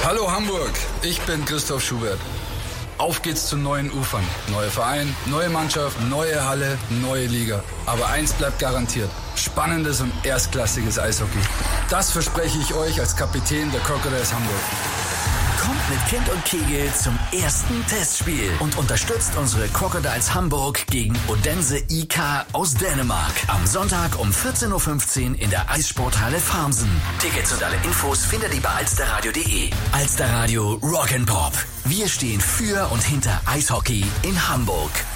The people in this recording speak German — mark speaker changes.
Speaker 1: Hallo Hamburg, ich bin Christoph Schubert. Auf geht's zu neuen Ufern. Neuer Verein, neue Mannschaft, neue Halle, neue Liga. Aber eins bleibt garantiert: spannendes und erstklassiges Eishockey. Das verspreche ich euch als Kapitän der Crocodiles Hamburg.
Speaker 2: Kommt mit Kind und Kegel zum ersten Testspiel und unterstützt unsere Crocodiles Hamburg gegen Odense IK aus Dänemark. Am Sonntag um 14.15 Uhr in der Eissporthalle Farmsen. Tickets und alle Infos findet ihr bei alsterradio.de. Alsterradio Rock'n'Pop. Wir stehen für und hinter Eishockey in Hamburg.